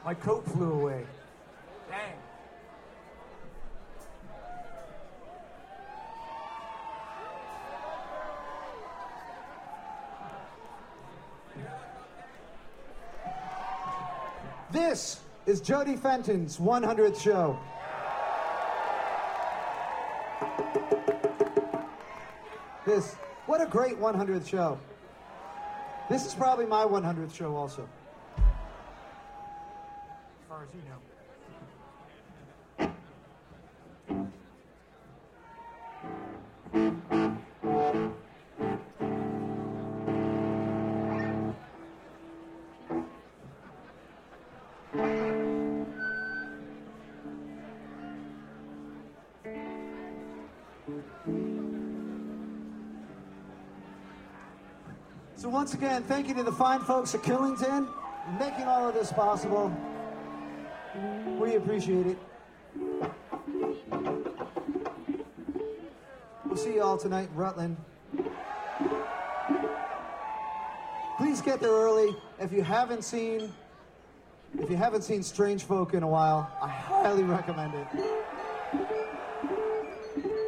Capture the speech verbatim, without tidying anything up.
My coat flew away. Dang. This is Jody Fenton's one hundredth show. This, what a great one hundredth show. This is probably my one hundredth show also. As far as you know. So once again, thank you to the fine folks at Killington for making all of this possible. We appreciate it. We'll see you all tonight in Rutland. Please get there early. If you haven't seen, if you haven't seen Strange Folk in a while, I highly recommend it.